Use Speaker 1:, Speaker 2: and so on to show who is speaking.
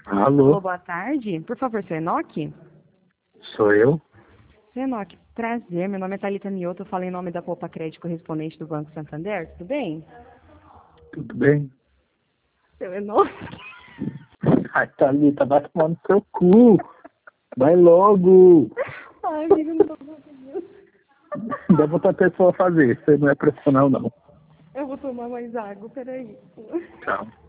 Speaker 1: Alô,
Speaker 2: Boa tarde. Por favor, seu Enoque?
Speaker 1: sou eu?
Speaker 2: Seu Enoque, prazer. Meu nome é Thalita Mioto. Eu falo em nome da Poupa Crédito correspondente do Banco Santander. Tudo bem?
Speaker 1: Tudo bem?
Speaker 2: Seu Enoque?
Speaker 1: Ai, Thalita, vai tomar no seu cu. Vai logo.
Speaker 2: Ai, amigo, não tô conseguindo.
Speaker 1: Deve outra pessoa fazer. Você não é profissional, não.
Speaker 2: Eu vou tomar mais água, peraí.
Speaker 1: Tchau.